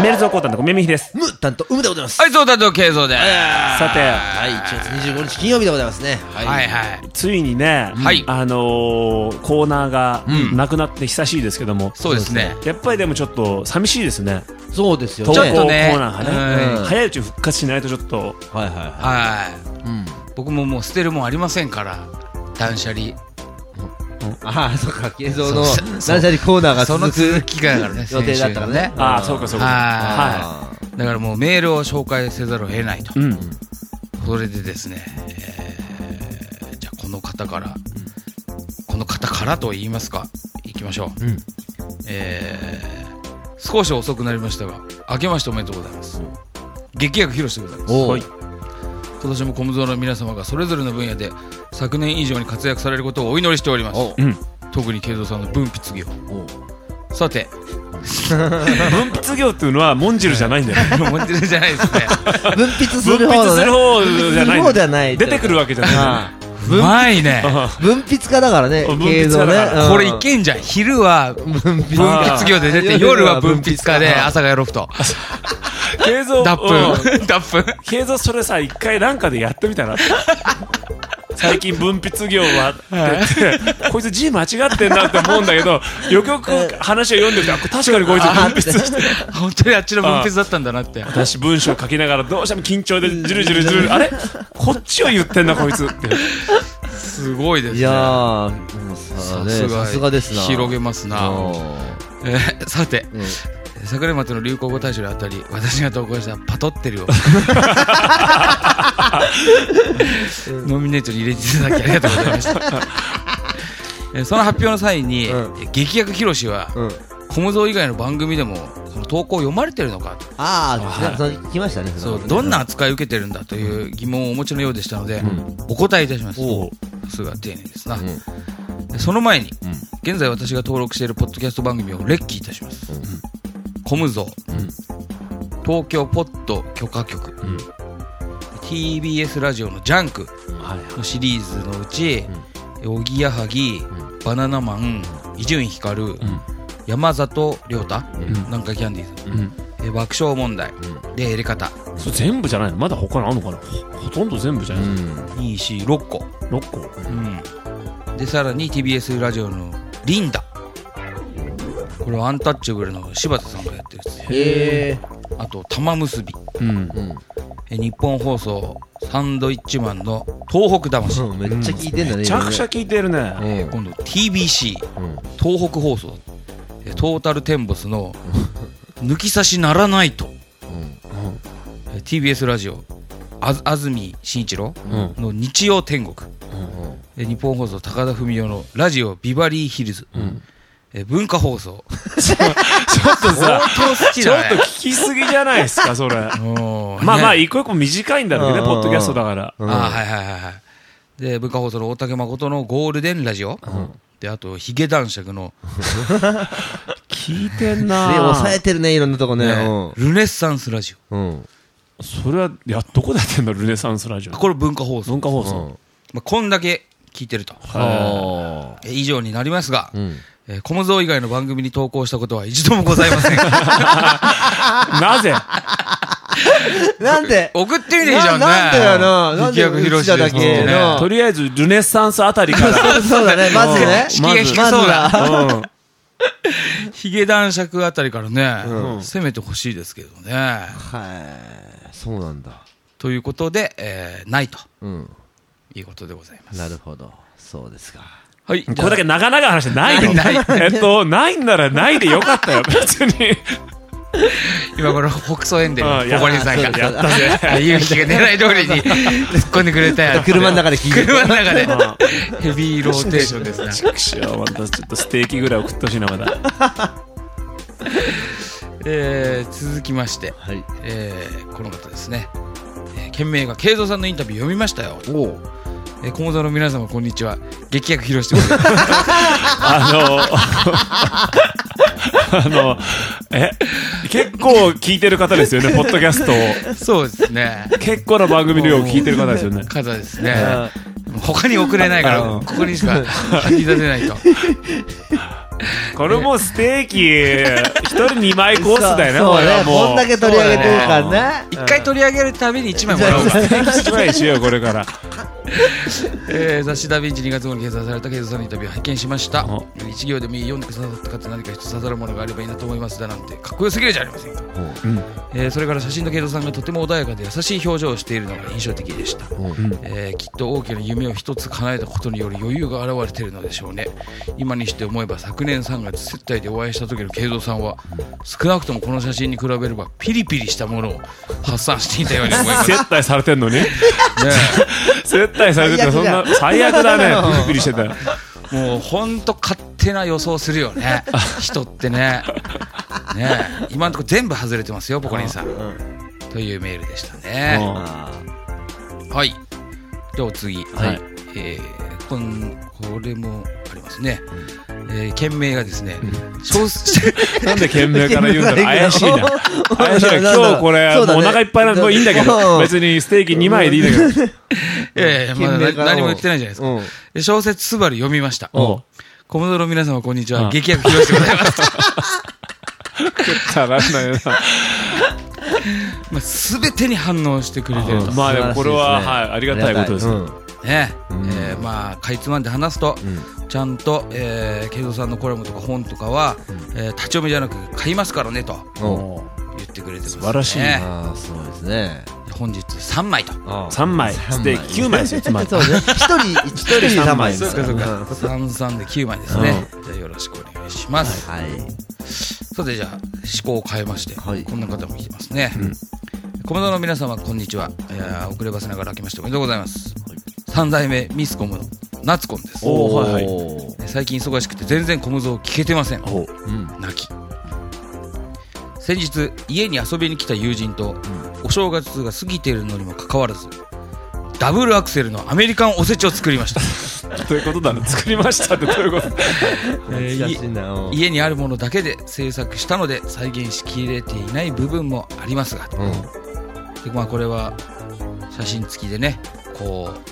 メルゾーコータンとメミヒです。 ム担当、でございます。 はい、そう担当、ケイゾーです。 さて、 はい、1月25日金曜日でございますね。 はいはい。 ついにね、 はい、 コーナーがなくなって久しいですけども、 そうですね。 やっぱりでもちょっと寂しいですね。 そうですよね。 投稿コーナーがね、 うん、 早いうち復活しないとちょっと。 はいはいはい。 僕ももう捨てるもんありませんから、断捨離。 ああ、そうか、ケイゾーの断捨離コーナーがその続きがだからね、 予定だったからね。 ああ、そうかそうか。 はい。だからもうメールを紹介せざるを得ないと。それでですね、じゃあこの方からと言いますか、いきましょう。少し遅くなりましたが、明けましておめでとうございます。劇薬広しでございます。はい。今年もコムゾーの皆様がそれぞれの分野で昨年以上に活躍されることをお祈りしております。特にケイゾーさんの分筆業。さて、 分筆業っていうのはモンジルじゃないんだよね。 モンジルじゃないですね。 分筆する方のね。 方じゃない。出てくるわけじゃない。 うまいね。 分筆家だからね、ケイゾーね。 これいけんじゃん。昼は分筆業で出て、夜は分筆家で、朝がロフト。 ケイゾーダップ。 ケイゾーそれさ、一回なんかでやってみたら。最近分筆業はって言ってこいつ字間違ってんなって思うんだけど、よくよく話を読んでて、確かにこいつ分筆して本当にあっちの分筆だったんだなって。 私文章書きながらどうしても緊張でジュルジュルあれこっちを言ってんなこいつってすごいですね。 いやー、さすがですな。 広げますな。さて、昨年末の流行語大賞であたり、私が投稿したパトってるをノミネートに入れていただきありがとうございました。その発表の際に、劇薬広しは、コムゾー以外の番組でもその投稿を読まれてるのかと。 聞きましたね。 そう、どんな扱いを受けてるんだという疑問をお持ちのようでしたので、お答えいたします。すが丁寧ですな。その前に、現在私が登録しているポッドキャスト番組を列記いたします。コムゾー、東京ポッド許可局、TBS ラジオのジャンクのシリーズのうち、おぎやはぎ、バナナマン、伊集院光、山里亮太、南海キャンディーズ、爆笑問題、でエレカタ。 それ全部じゃないの？まだ他にあるのかな？ほとんど全部じゃないの ？2、4、6個。で、さらに TBS ラジオのリンダ。これはアンタッチャブルの柴田さんがやってるやつ。あと玉結び、日本放送サンドイッチマンの東北魂、 めっちゃ聞いてんだね。 めちゃくちゃ聞いてるね。 今度 TBC、東北放送トータルテンボスの抜き差しならないと、TBS ラジオ安住紳一郎の日曜天国、日本放送高田文夫のラジオビバリーヒルズ、文化放送ちょっとさ、ちょっと聞きすぎじゃないですかそれ。まあ一個一個短いんだろうね、ポッドキャストだから。で、文化放送の大竹誠のゴールデンラジオ、で、あとヒゲ男爵の聞いてんな。 抑えてるね、いろんなとこね。 ルネッサンスラジオ。それはどこでやってんの？ルネサンスラジオ。 これ文化放送。こんだけ聞いてると以上になりますが、コムゾー以外の番組に投稿したことは一度もございません。 なぜ？ なんで送ってみていいじゃんね。 なんでやな。なんでうちらだけの。 とりあえずルネッサンスあたりから。 そうだね。まずね。 敷居が低そうだ。ヒゲ男爵あたりからね、攻めてほしいですけどね。 はい。そうなんだ。 ということで、ないということでございます。 なるほど。そうですか。 はい。 これだけ長々話してないの？ないんならないでよかったよ、別に。 今頃、北総園で、ここにさんが、 やったぜ。 ゆうきが狙い通りに突っ込んでくれたよ。 車の中で聞いて。 車の中で。ヘビーローテーションですね。 ちくしょう、またちょっとステーキぐらい送ってほしいな、まだ。 続きまして、この方ですね。件名が、ケイゾーさんのインタビュー読みましたよ。コモゾの皆様こんにちは。劇薬広してください。結構聞いてる方ですよね、ポッドキャストを。 そうですね。 結構な番組の量を聞いてる方ですよね。 方ですね。他に送れないから、ここにしか吐き出せないと。 これもうステーキ一人2枚コースだよね。 そうね、 もうこんだけ取り上げてるからね。 一回取り上げるたびに1枚もらおうか。 1枚しようこれから。 雑誌ダヴィンチ2月号に掲載されたケイゾさんのインタビューを拝見しました。一行でもいい、読んでくださった方何か一つ刺さるものがあればいいなと思いますだなんてかっこよすぎるじゃありませんか。それから写真のケイゾさんがとても穏やかで優しい表情をしているのが印象的でした。きっと大きな夢を一つ叶えたことによる余裕が現れているのでしょうね。今にして思えば昨年3月接待でお会いした時のケイゾさんは少なくともこの写真に比べればピリピリしたものを発散していたように思います。 接待されてんのに接待されててそんな最悪だね。ピリピリしてたよ。 もうほんと勝手な予想するよね人ってね。今のところ全部外れてますよポコリンさんというメールでしたね。はい。ではお次、これもありますね。件名がですね、 なんで件名から言うんだろう。怪しいな。怪しいな。今日これもうお腹いっぱいなんでもういいんだけど、別にステーキ2枚でいいんだけど。 いやまだ何も言ってないじゃないですか。小説スバル読みました。コモドの皆様こんにちは。劇薬広瀬でございます。 たらんないな。 全てに反応してくれてると。 まあでもこれはありがたいことですね。まあかいつまんで話すとちゃんとケイゾさんのコラムとか本とかは立ち読みじゃなく買いますからねと言ってくれてますね。 素晴らしいね。 そうですね。 本日3枚と 3枚ステーキ9枚ですよ。つまりそうね、1人3枚です。 そうか3で9枚ですね。じゃあよろしくお願いします。さてじゃあ思考を変えましてこんな方も来てますね。コモドの皆様こんにちは。遅ればせながら明けましておめでとうございます。3代目ミスコムの夏コンです。最近忙しくて全然コムゾを聞けてません。泣き。先日家に遊びに来た友人とお正月が過ぎているのにもかかわらずダブルアクセルのアメリカンおせちを作りました。 どういうことだろう。作りましたってどういうこと。 家にあるものだけで制作したので再現しきれていない部分もありますが、でまあこれは写真付きでねこう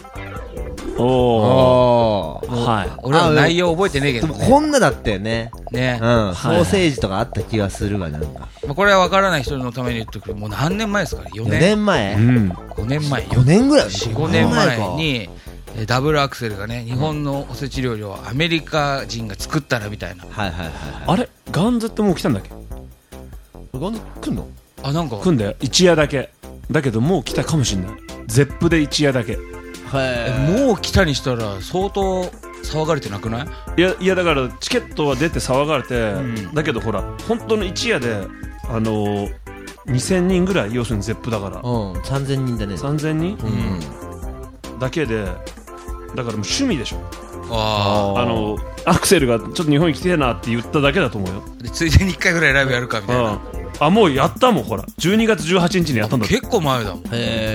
俺は内容覚えてねえけどね。 こんなだったよね。 ソーセージとかあった気がするがなんか。 これは分からない人のために言っておく。もう何年前ですか。4年前。 5年前。 4年ぐらい。 5年前にダブルアクセルがね日本のおせち料理をアメリカ人が作ったらみたいな。 あれガンズってもう来たんだっけ。 ガンズ来んの。 なんか来んだよ。一夜だけだけどもう来たかもしんない。ゼップで一夜だけ。 もう来たにしたら相当騒がれてなくない？ いやだからチケットは出て騒がれて、だけどほら本当の一夜で2000人ぐらい要するにゼップだから 3000人だね。 3000人だけでだからもう趣味でしょ。アクセルがちょっと日本に来てえなって言っただけだと思うよ。 でついでに1回ぐらいライブやるかみたいな。 もうやったもん。ほら12月18日にやったんだ。 結構前だもん。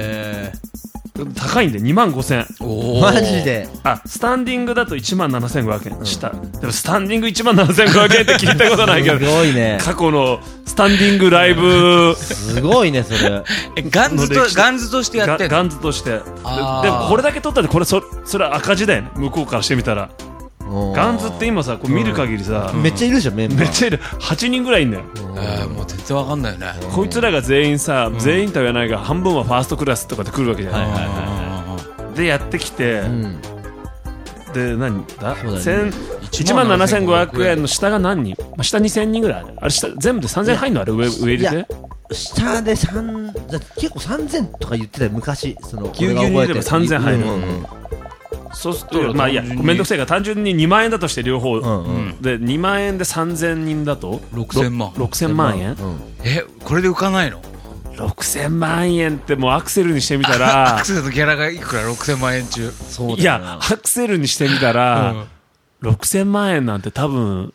高いんで25,000。 マジで。 スタンディングだと17,500円した。でもスタンディング17,500円って聞いたことないけど。 すごいね。 過去のスタンディングライブすごいねそれ。 ガンズとしてやってる。 ガンズとして。でもこれだけ取ったってそれは赤字だよね向こうからしてみたら。ガンズって今さこう見る限りさめっちゃいるじゃんメンバー。 めっちゃいる。8人ぐらいいんだよ。 もう全然わかんないよね。 こいつらが全員さ全員とは言わないが半分はファーストクラスとかで来るわけじゃない。でやってきてで何だ17,500円の下が何人下2,000人ぐらいあれ下全部で3,000入んのあれ上入れて下で結構3,000とか言ってたよ昔。 ぎゅうぎゅうに入れば3,000入る。そうするとまあいやめんどくせえから単純に2万円だとして両方で2万円で3,000人だと6,000万円。 これで浮かないの ？6,000万円ってもうアクセルにしてみたらアクセルとギャラがいくら6,000万円中。 いやアクセルにしてみたら6,000万円なんて多分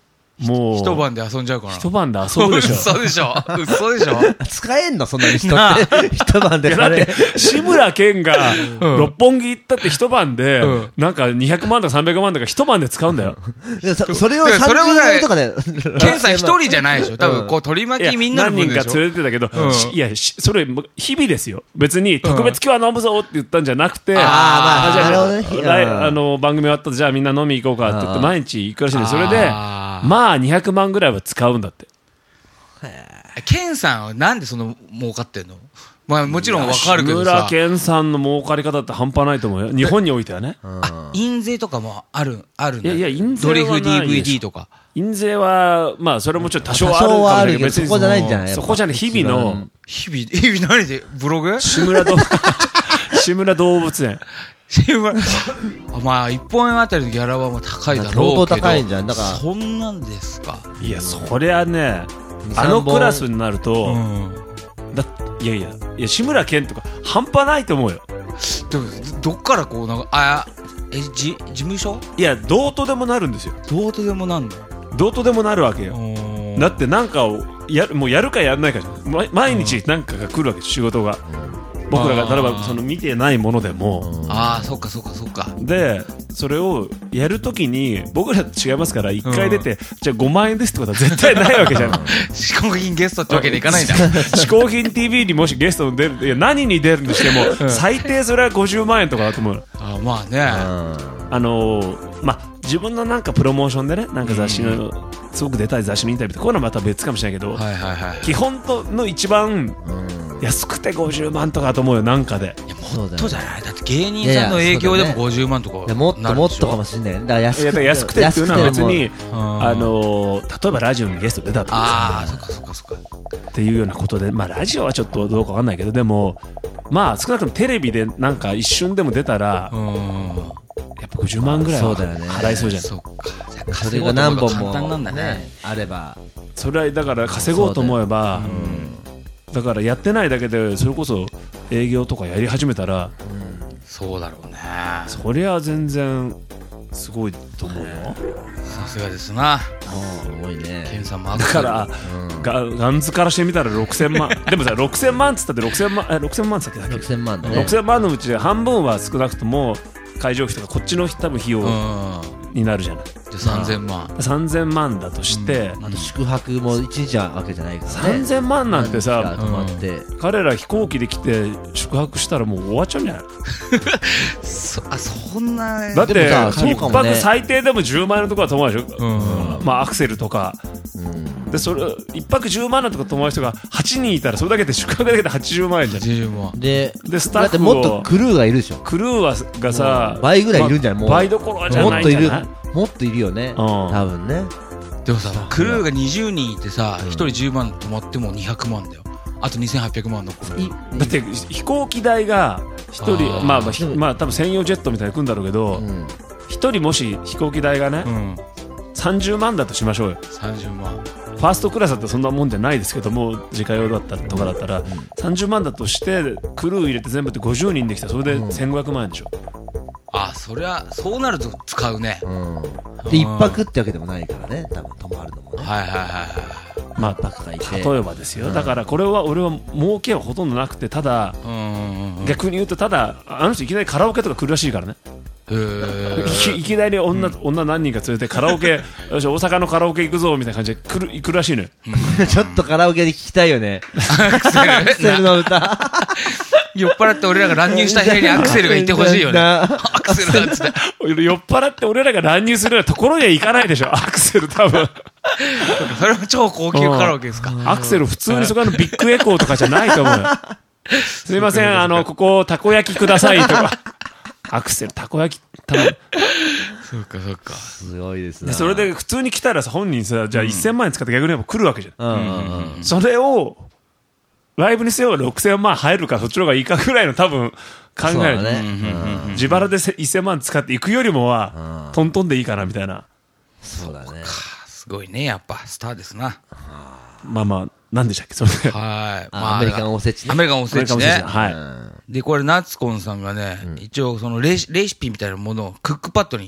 もう。 一晩で遊んじゃうかな。 一晩で遊ぶでしょ。 嘘でしょ嘘でしょ使えんのそんなに人って。一晩でだって、志村けんが、六本木行ったって一晩で、なんか200万とか300万とか一晩で使うんだよ。 それを30万とかで。 ケンさん一人じゃないでしょ多分、こう、取り巻きみんなの分でしょ。 何人か連れてたけど、いや、それ、日々ですよ。別に、特別今日は飲むぞって言ったんじゃなくて、 まあ、なるほどね。 番組終わったら、じゃあみんな飲み行こうかって言って、毎日行くらしいんで、それで、まあ200万ぐらいは使うんだって。 ケンさんはなんでその儲かってんの？まあもちろんわかるけどさ。 志村けんさんの儲かり方って半端ないと思うよ。日本においてはね。 印税とかもあるんだ。 いや、印税はないドリフ DVD とか。 印税は、まあそれもちょっと多少あるけど、 そこじゃないんじゃない？ そこじゃない、日々の。 日々何でブログ？ 志村動物園。 まあ一本円あたりのギャラはもう高いだろうけど、 相当高いんじゃん。だからそんなんですか。 いや、そりゃね、あのクラスになると、いや志村けんとか半端ないと思うよ。 でもどっからこうなんか事務所？ いや、どうとでもなるんですよ。 どうとでもなんだ。 どうとでもなるわけよ。だってなんかをもうやるかやらないかじゃん。毎日なんかが来るわけです、仕事が。僕らが例えばその見てないものでも、 そっかでそれをやるときに僕らと違いますから、1回出て、じゃあ5万円ですってことは絶対ないわけじゃん。 嗜好品ゲストってわけにいかないんだ。 嗜好品 TV にもしゲストに出る、いや何に出るにしても最低それは50万円とかだと思う。 まあね、 まあ自分のなんかプロモーションでね、なんか雑誌のすごく出たい雑誌のインタビューってこういうのはまた別かもしれないけど、基本の一番安くて50万とかだと思うよ、なんかで。 いや、もっとじゃない。だって芸人さんの影響でも50万とか。 もっとかもしれない。だから安くてっていうのは別に、例えばラジオにゲスト出たとか、 そっかっていうようなことで、まあラジオはちょっとどうかわかんないけど、でもまあ少なくともテレビでなんか一瞬でも出たら、やっぱ50万ぐらいは払いそうじゃん。 それが何本もあれば、 それはだから稼ごうと思えば、だからやってないだけでそれこそ営業とかやり始めたら、 そうだろうね。 そりゃ全然すごいと思うよ。 さすがですな。 すごいね。 ケンさんもだからガンズからしてみたら6000万。でもさ、6000万っつったって6000万っつったっけ ？6000万だね。 6000万のうちで半分は少なくとも会場費とかこっちの多分費用になるじゃない。3000万だとして、 あと宿泊も1日はわけじゃないからね。 3000万なんてさ、彼ら飛行機で来て宿泊したらもう終わっちゃうんじゃない？ そんな。 だって一泊最低でも10万円のところは泊まるでしょ。まあアクセルとかで、それ一泊10万のとこ泊まる人が8人いたら、それだけで宿泊だけで80万円じゃん。でスタッフを、だってもっとクルーがいるでしょ。 クルーがさ、 倍ぐらいいるんじゃない？ 倍どころじゃないんじゃない？ もっといるよね、多分ね。 でもさ、クルーが20人いてさ、1人10万泊まっても200万だよ。あと2800万残る。 だって飛行機代が1人、まあ多分専用ジェットみたいに来るんだろうけど、1人もし飛行機代がね、30万だとしましょうよ。 30万。 ファーストクラスだったらそんなもんじゃないですけども、自家用だったりとかだったら、30万だとしてクルー入れて全部で50人できたら、それで1500万円でしょ。 そりゃそうなると使うね。 で一泊ってわけでもないからね、多分泊まるのもね。 まあ例えばですよ。だからこれは俺は儲けはほとんどなくて、ただ逆に言うと、ただあの人いきなりカラオケとか来るらしいからね。いきなり女何人か連れてカラオケ、よし大阪のカラオケ行くぞみたいな感じで行くらしいのよ。 ちょっとカラオケで聞きたいよね。アクセルの歌。 酔っ払って俺らが乱入した部屋にアクセルがいてほしいよね。アクセルだっつって。 酔っ払って俺らが乱入するようなところには行かないでしょ、アクセル多分。 それも超高級カラオケですか。 アクセル普通にそこのビッグエコーとかじゃないと思うよ。すいません、ここたこ焼きくださいとか。アクセルたこ焼き頼む。 そうか。 すごいですね。 それで普通に来たらさ、本人さ、じゃあ1000万円使って逆に来るわけじゃん。それをライブにせよ6000万入るかそっちの方がいいかぐらいの多分考える。自腹で1000万使っていくよりもはトントンでいいかなみたいな。 そうだね。 すごいね、やっぱスターですな。 まあ何でしたっけそれで。 アメリカンおせちね。 アメリカンおせちね。 はい。 でこれ夏子さんがね、一応そのレシピみたいなものをクックパッドに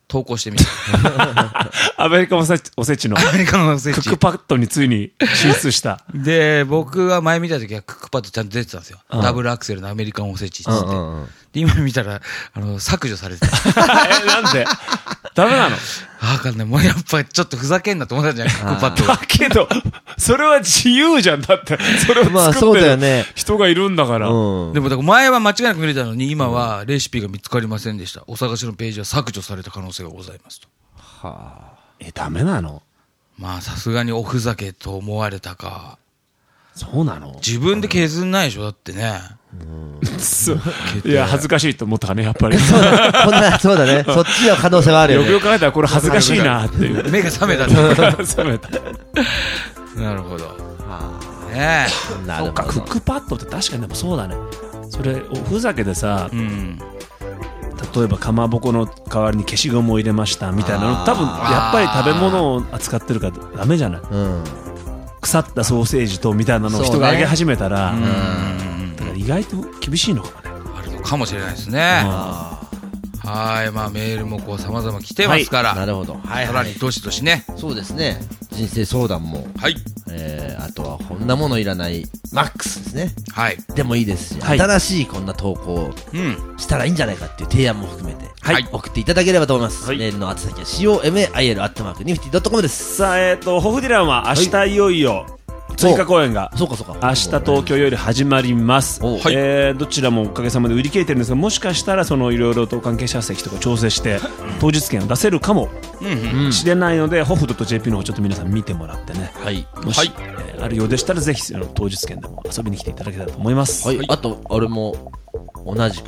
投稿してみた。 アメリカおせちの。 アメリカのおせち。 クックパッドについに進出した。 で、僕が前見た時はクックパッドちゃんと出てたんですよ。ダブルアクセルのアメリカンおせちっつって。で、今見たら、削除されてた。 なんでダメなの？ わかんない。もうやっぱちょっとふざけんなと思ったんじゃないクックパッドが。 だけど、それは自由じゃん。だって、それを作ってる人がいるんだから。でもだから前は間違いなく見れたのに、今はレシピが見つかりませんでした。お探しのページは削除された可能性がございますと。 はあ。ダメなの？ まあさすがにおふざけと思われたか。 そうなの？ 自分で削んないでしょだってね。 いや、恥ずかしいと思ったかね、やっぱり。 そうだね。そっちの可能性はあるよね。 よくよく考えたらこれ恥ずかしいなっていう。 目が覚めたね。 覚めた。 なるほど。 ねえ。そうか、クックパッドって確かにでもそうだね。それ、おふざけでさ、例えばかまぼこの代わりに消しゴムを入れましたみたいなの、多分やっぱり食べ物を扱ってるからダメじゃない。腐ったソーセージとみたいなのを人が揚げ始めたら、意外と厳しいのかもね。 あるのかもしれないですね。はい、まあメールもこう様々来てますから。 なるほど。 さらにどしどしね。 そうですね。人生相談も。 はい。 あとはこんなものいらないマックスですね。 はい。 でもいいですし、新しいこんな投稿をしたらいいんじゃないかっていう提案も含めて、送っていただければと思います。メールの宛先は comail@nifty.com です。 さあ、ホフディランは明日いよいよ、追加公演が明日東京より始まります。どちらもおかげさまで売り切れてるんですが、もしかしたらそのいろいろと関係者席とか調整して当日券を出せるかもしれないので、ホフ.jp の方ちょっと皆さん見てもらってね、もしあるようでしたらぜひ当日券でも遊びに来ていただけたらと思います。 あと俺も同じく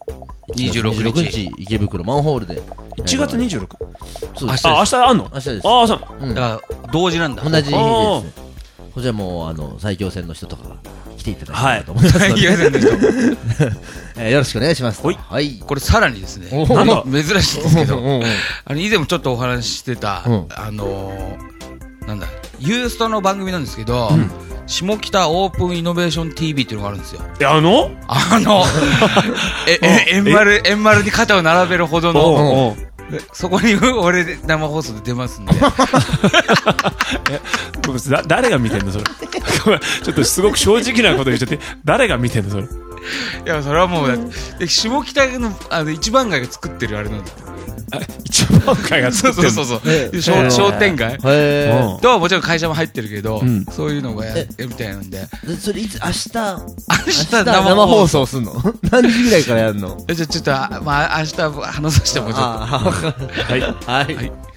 26 日池袋マンホールで 1月 26？ そうです。 明日あんの？ 明日です。 だから同時なんだ。 同じ日ですね。こちらも埼京線の人とかが来ていただければと思いますので、よろしくお願いします。 はい。これさらにですね、珍しいですけど、以前もちょっとお話ししてたなんだユーストの番組なんですけど、下北オープンイノベーション TV っていうのがあるんですよ。円丸に肩を並べるほどの。そこに俺生放送で出ますんで。 誰が見てんのそれ。ちょっとすごく正直なこと言っちゃって、誰が見てんのそれ。いや、それはもう下北の一番街が作ってるあれなんですよ。 一番街が作ってる。 そう商店街ともちろん会社も入ってるけど、そういうのがやるみたいなんで。 それいつ明日生放送すんの？何時ぐらいからやるの？ じゃあちょっとまあ明日話させてもちょっと。 はい。